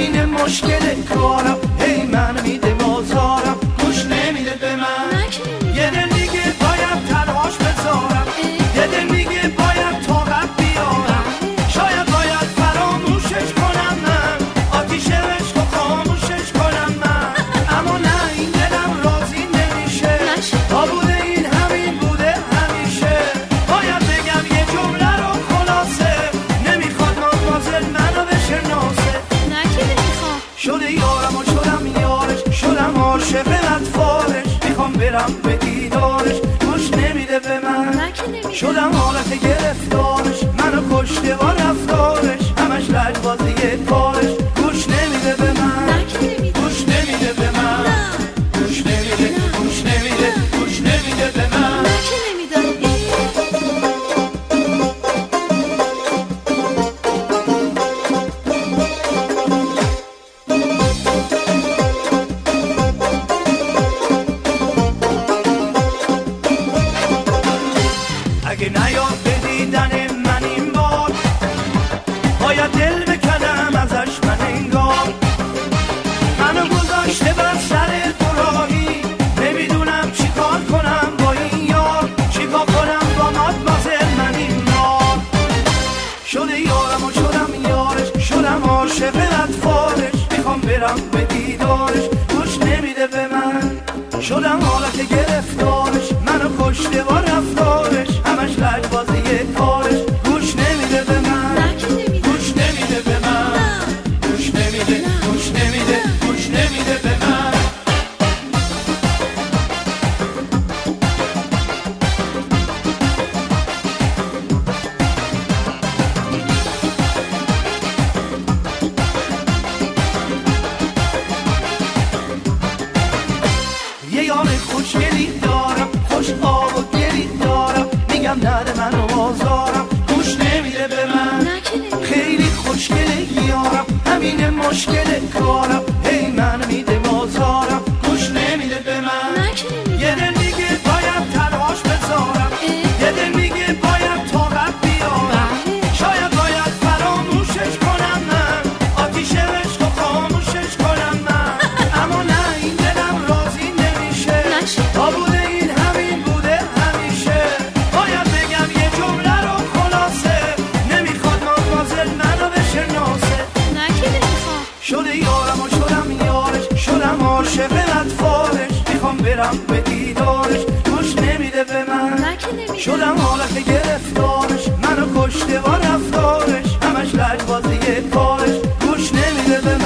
همین مشکل کارم، هی من میده بازارم، گوش نمیده به من. یه دل میگه باید تنهاش بذارم، یه دل میگه باید طاقت بیارم، شاید باید فراموشش کنم من، آتیش عشق و خاموشش کنم من. اما نه این دلم راضی نمیشه، تا بوده این همین بوده همیشه. باید بگم یه جمله رو خلاصه، نمیخواد مادمازل منو بشناسه. شده یارم و شدم یارش، شدم عاشق اطفالش، میخوام برم به دیدارش، گوش نمیده به من. شدم حالت گرفتارش، منو کشته با رفتارش، همش لجبازی کارش، گوش نمیده به من، گوش نمیده به من، گوش نمیده، گوش نمیده، گوش نمیده به من. اگه نیاد به دیدن من این بار، باید دل بکنم ازش من انگار. منو گذاشته بر سر دوراهی، نمیدونم چی کار کنم با این یار، چی کار کنم با مادمازل من این نار. شده یارم و شدم یارش، شدم عاشق اطفالش، میخوام برم به دیدارش، گوش نمیده به من. شدم حالت گرفتارش، منو کشته با رفتارش، همش لجبازی کارش، گوش نمیده به من، گوش نمیده به من، گوش نمیده، گوش نمیده، گوش نمیده به من. یه یار خوشگلی دارم، خوش آب و گلی دارم، میگم نده منو بازارم، گوش نمیده به من. خیلی خوشگله یارم، همین مشکل کارم، هی من میده بازارم، گوش نمیده به من. یه دل میگه باید تنهاش بذارم، یه دل میگه باید طاقت بیارم، شاید باید فراموشش کنم من، آتیش عشق و خاموشش کنم من. اما نه این دلم راضی نمیشه، تا بوده این همین بوده همیشه. باید بگم یه جمله رو خلاصه، نمیخواد مادمازل منو بشناسه. شده یارم و شدم یارش، شدم عاشق اطفالش، میخوام برم به دیدارش، گوش نمیده به من. شدم حالت گرفتارش، منو کشته با رفتارش، همش لجبازی کارش، گوش نمیده به من.